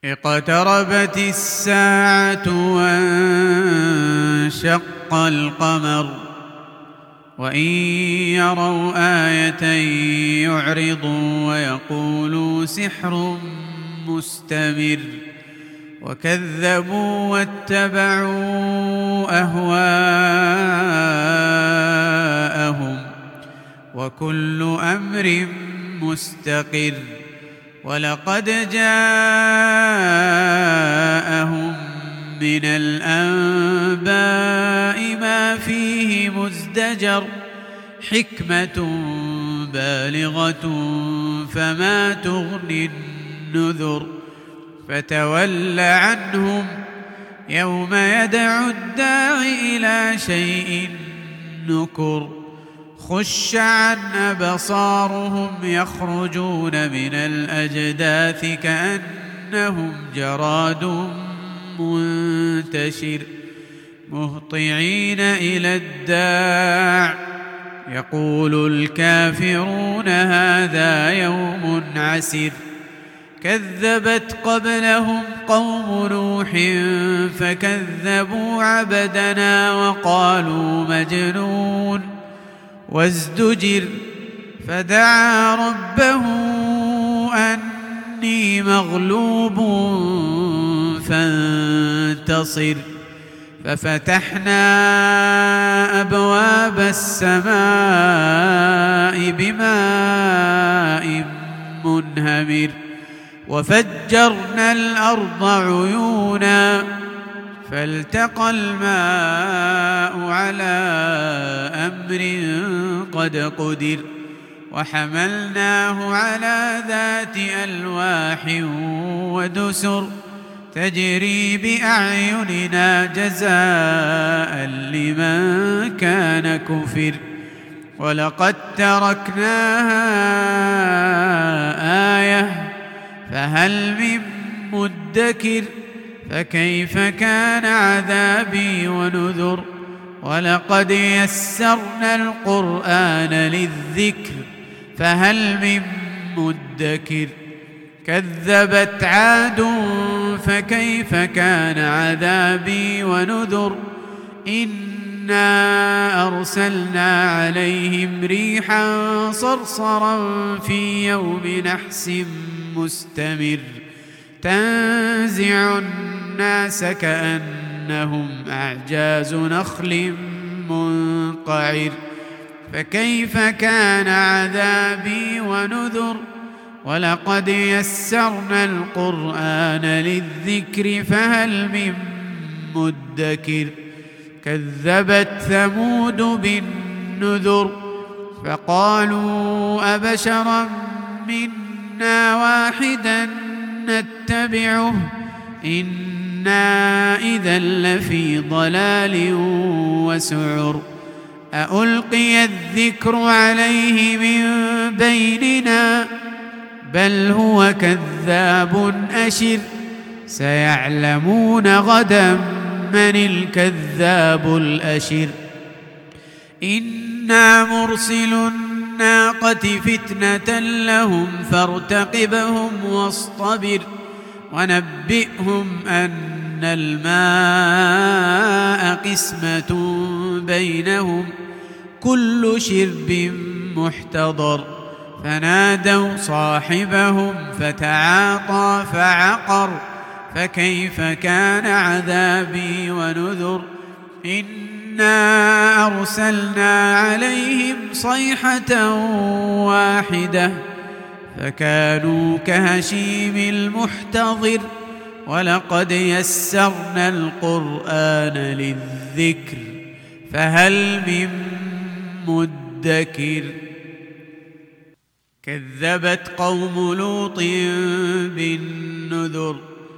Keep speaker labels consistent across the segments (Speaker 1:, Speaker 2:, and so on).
Speaker 1: اقتربت الساعة وانشق القمر وإن يروا آية يعرضوا ويقولوا سحر مستمر وكذبوا واتبعوا أهواءهم وكل أمر مستقر ولقد جاءهم من الأنباء ما فيه مزدجر حكمة بالغة فما تغني النذر فتول عنهم يوم يدعو الداع إلى شيء نكر خش عن أبصارهم يخرجون من الأجداث كأنهم جراد منتشر مهطعين إلى الداع يقول الكافرون هذا يوم عسر كذبت قبلهم قوم نوح فكذبوا عبدنا وقالوا مجنون وازدجر فدعا ربه أني مغلوب فانتصر ففتحنا أبواب السماء بماء منهمر وفجرنا الأرض عيونا فالتقى الماء على أمر قد قدر وحملناه على ذات ألواح ودسر تجري بأعيننا جزاء لمن كان كفر ولقد تركناها آية فهل من مدكر فكيف كان عذابي ونذر ولقد يسرنا القرآن للذكر فهل من مدكر كذبت عاد فكيف كان عذابي ونذر إنا أرسلنا عليهم ريحا صرصرا في يوم نحس مستمر تنزع الناس كأنهم أعجاز نخل منقعر فكيف كان عذابي ونذر ولقد يسرنا القرآن للذكر فهل من مدكر كذبت ثمود بالنذر فقالوا أبشرا منا واحدا نتبعه إنا إذا لفي ضلال وسعر أألقي الذكر عليه من بيننا بل هو كذاب أشر سيعلمون غدا من الكذاب الأشر إنا مرسل الناقة فتنة لهم فارتقبهم واصطبر ونبئهم أن الماء قسمة بينهم كل شرب محتضر فنادوا صاحبهم فتعاطى فعقر فكيف كان عذابي ونذر إنا أرسلنا عليهم صيحة واحدة فكانوا كهشيم المحتضر ولقد يسرنا القرآن للذكر فهل من مدكر كذبت قوم لوط بالنذر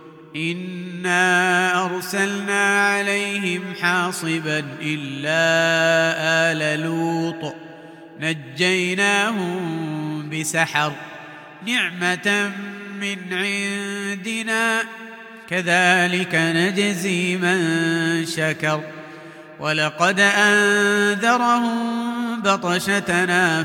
Speaker 1: إنا أرسلنا عليهم حاصبا إلا آل لوط نجيناهم بسحر نعمة من عندنا كذلك نجزي من شكر ولقد أنذرهم بطشتنا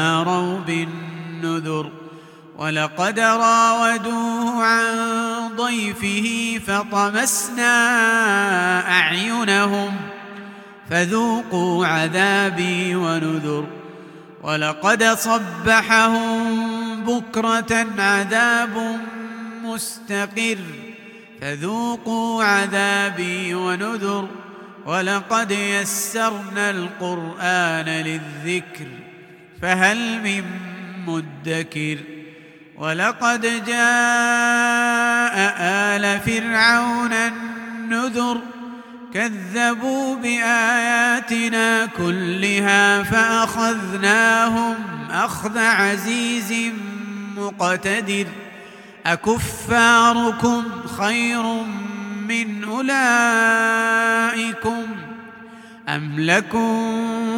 Speaker 1: فتماروا بالنذر ولقد راودوه عن ضيفه فطمسنا أعينهم فذوقوا عذابي ونذر ولقد صبحهم بكرة عذاب مستقر فذوقوا عذابي ونذر ولقد يسرنا القرآن للذكر فهل من مدكر ولقد جاء آل فرعون النذر كذبوا بآياتنا كلها فأخذناهم أخذ عزيز مقتدر أكفاركم خير من أولئكم أم لكم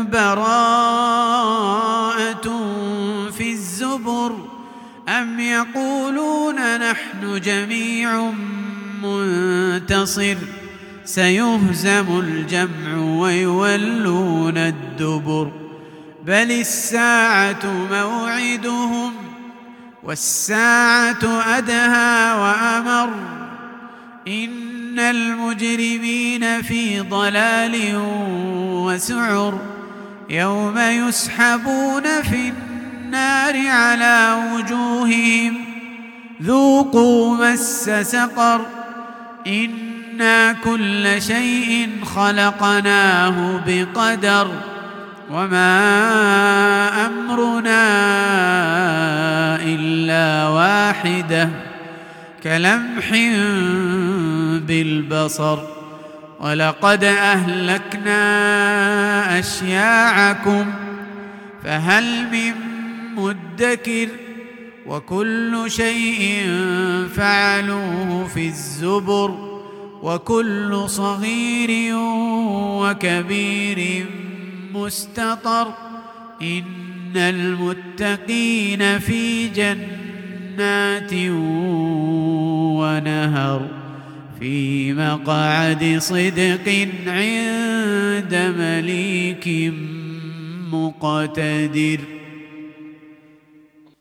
Speaker 1: براءة في الزبر أم يقولون نحن جميع منتصر سيهزم الجمع ويولون الدبر بل الساعة موعدهم والساعة أدهى وأمر إن المجرمين في ضلال وسعر يوم يسحبون في النار على وجوههم ذوقوا مس سقر إنا كل شيء خلقناه بقدر وما أمرنا إلا واحدة كلمح بالبصر ولقد أهلكنا أشياعكم فهل من مدكر وكل شيء فعلوه في الزبر وكل صغير وكبير مستطر إن المتقين في جنات ونهر في مقعد صدق عند مليك مقتدر.